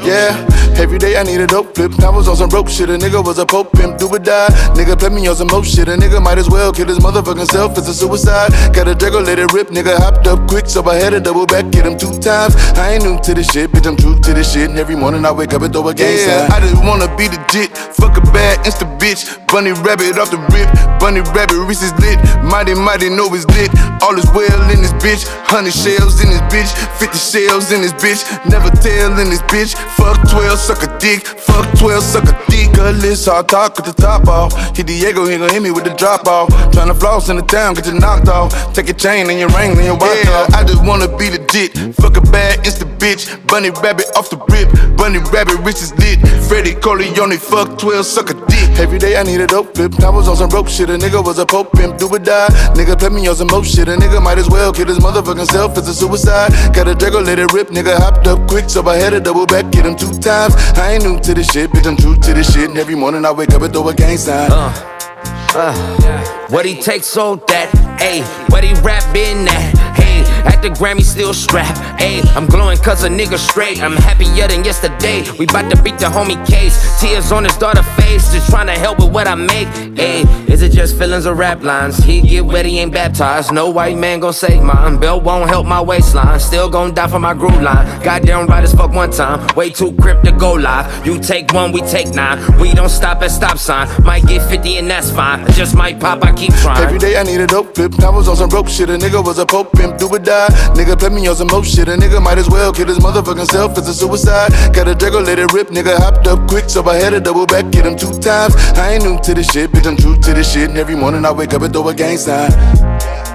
Yeah, every day I need a dope flip. I was on some broke shit, a nigga was a pope pimp, do or die. Nigga play me on some more shit, a nigga might as well kill his motherfucking self, it's a suicide. Got a Draco, let it rip, nigga hopped up quick, so I had to double back, hit him 2 times. I ain't new to this shit, bitch, I'm true to this shit. And every morning I wake up and throw a gang sign. I just wanna be legit, fuck a bad insta bitch. Bunny rabbit off the rip, bunny rabbit wrist is lit. Mighty know it's lit, all is well in this bitch. 100 shells in this bitch, 50 shells in this bitch. Never tell in this bitch, fuck 12, suck a dick. Fuck 12, suck a dick. Cutlass, hard talk with the top off. Hit Diego, he gon' hit me with the drop off. Tryna floss in the town, get you knocked off. Take your chain and your ring and your watch off. I just wanna be legit, fuck a bad insta bitch. Bunny rabbit off the rip, bunny rabbit wrist is lit. Freddie Corleone, fuck 12, suck a dick. Every day I need a dope flip. I was on some broke shit, a nigga was a pope pimp, do or die. Nigga play me on some more shit, a nigga might as well kill his motherfucking self, it's a suicide. Got a Draco, let it rip, nigga hopped up quick, so I had to double back, hit him 2 times. I ain't new to this shit, bitch, I'm true to this shit. And every morning I wake up and throw a gang sign. What he take sold that, ayy. What he rap been that, hey. At the Grammy still strapped, ayy. I'm glowing cause a nigga straight. I'm happier than yesterday. We bout to beat the homie case. Tears on his daughter face, just tryna help with what I make, ayy. Is it just feelings or rap lines? He get wet, he ain't baptized. No white man gon' save mine. Belt won't help my waistline. Still gon' die for my groove line. Goddamn right as fuck one time. Way too crip to go live. You take 1, we take 9. We don't stop at stop sign. Might get 50 and that's fine. I just might pop, I keep trying. Every day I need a dope flip. I was on some broke shit, a nigga was a pope pimp, do or die. Nigga play me on some more shit, a nigga might as well kill his motherfucking self, it's a suicide. Got a Draco, let it rip, nigga hopped up quick, so I had to double back, hit him 2 times. I ain't new to this shit, bitch, I'm true to this shit. And every morning I wake up and throw a gang sign.